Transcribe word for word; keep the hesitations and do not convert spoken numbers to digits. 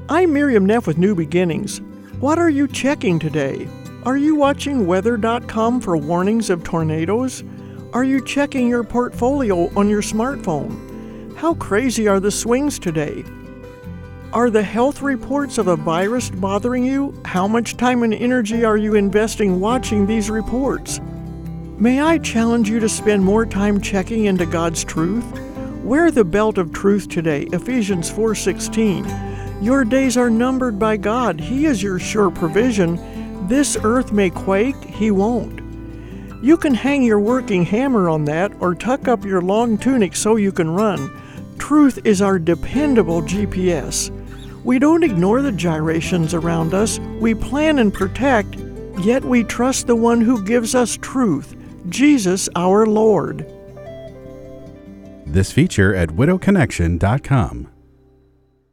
I'm Miriam Neff with New Beginnings. What are you checking today? Are you watching weather dot com for warnings of tornadoes? Are you checking your portfolio on your smartphone? How crazy are the swings today? Are the health reports of a virus bothering you? How much time and energy are you investing watching these reports? May I challenge you to spend more time checking into God's truth? Wear the belt of truth today, Ephesians four sixteen. Your days are numbered by God. He is your sure provision. This earth may quake, He won't. You can hang your working hammer on that or tuck up your long tunic so you can run. Truth is our dependable G P S. We don't ignore the gyrations around us. We plan and protect, yet we trust the one who gives us truth, Jesus our Lord. This feature at widow connection dot com.